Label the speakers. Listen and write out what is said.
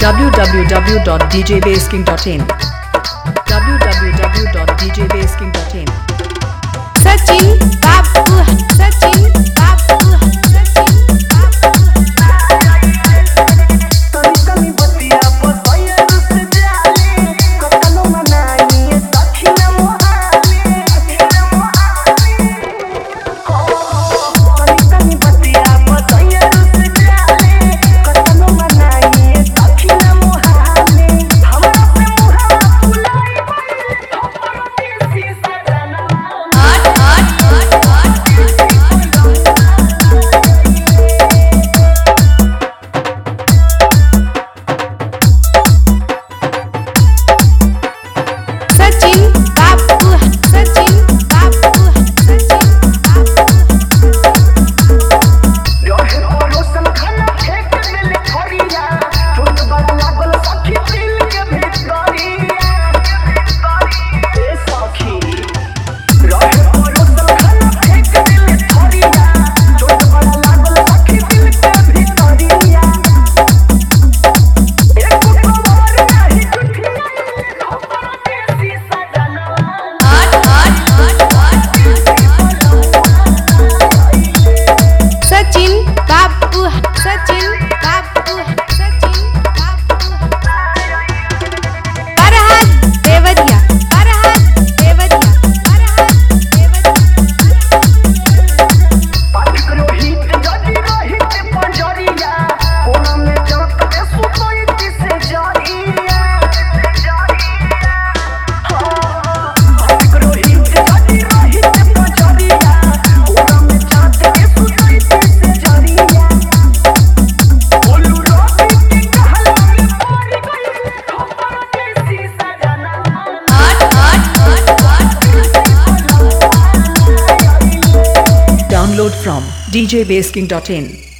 Speaker 1: www.djbasking.in www.djbasking.in
Speaker 2: Sachin Babu, Sachin Babu, Sachin Babu.
Speaker 3: तनी तनी बतिया पतया रुस जाले कतनो मनाई सखी न मोहाले तनी तनी बतिया पतया रुस जाले कतनो मनाई सखी न मोहाले हमरा पे मुहा फुलाई हमरो देसी सजना
Speaker 2: Sachin Babu, Sachin Babu, Sachin Babu.
Speaker 3: रहे परोसन खाना फेंक देले थोरिया छोट बड़ा लागल सखी दिल के भितरिया ए सखी रहे परोसन खाना फेंक देले थोरिया छोट बड़ा लागल सखी दिल के भितरिया एक कुटवार नहीं कुठिया हमरा देसी सजना
Speaker 2: Sachin Babu, Sachin Babu, Sachin Babu. Farhad Devadia, Farhad Devadia, Farhad Devadia.
Speaker 3: पाठ रोहित जदी रोहित पंजरिया कोना में जात के सुतई से जरिया पाठ रोहित जदी रोहित पंजरिया कोना में जात के सुतई से जरिया बोलू रोटी की कहला में पड़ गई हमर देसी सजना
Speaker 1: Download from djbasking.in